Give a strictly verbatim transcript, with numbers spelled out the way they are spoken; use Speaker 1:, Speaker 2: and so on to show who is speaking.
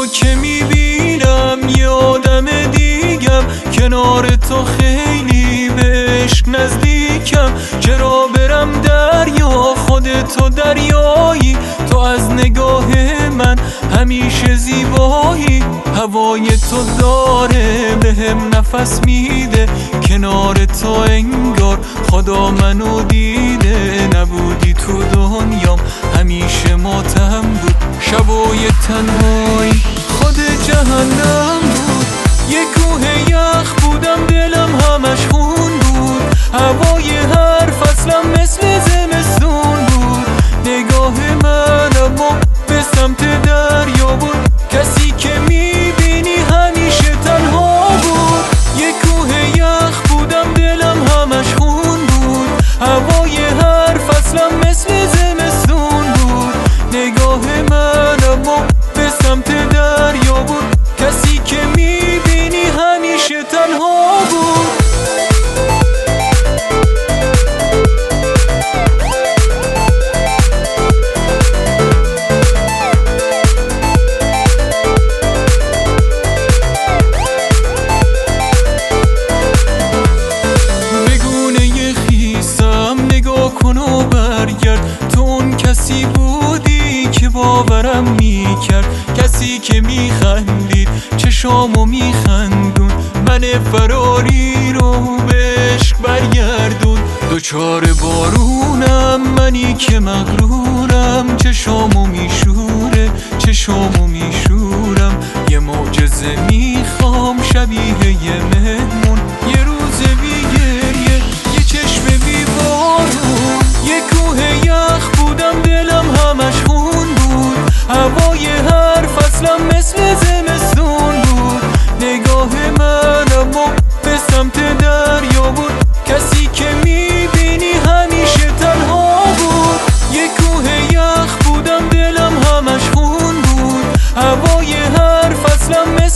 Speaker 1: که میبینم یه آدم دیگم، کنار تو خیلی به عشق نزدیکم. چرا برم دریا خودتو دریایی، تو از نگاه من همیشه زیبایی. هوای تو داره بهم نفس میده، کنار تو انگار خدا منو دیده. نبودی تو دنیام همیشه ماتم بود، شبای تنهایی خود جهنم بود. یه کوه یخ بودم دلم همش خون بود، هوای هر فصلم مثل زمستون بود. نگاه من اما به سمت دریا بود، کسی که میبینی همیشه تنها بود. یه کوه یخ بودم دلم همش خون بود، هوای هر فصلم مثل زمستون بود. نگاه من اما به سمت دریا بود، کسی که میبینی همیشه تنها بود. بگونه خیسم نگاه کن و برگرد، تو اون کسی بودی که باورم میکرد. کسی که میخندید چشامو میخندون، من فراری رو به عشق برگردون. دوچار بارونم منی که مغرورم، چشامو میشوره چشامو میشورم. یه معجزه میخوام شبیه یه مهمون، یه روز بی گریه یه چشم بی بارون. یه کوه یخ بودم دلم همش خون بود، هوای هر فصلم مثل زمستون بود. نگاه من اما به سمت دریا بود، کسی که میبینی همیشه تنها بود. یه کوه یخ بودم دلم همش خون بود، هوای هر فصلم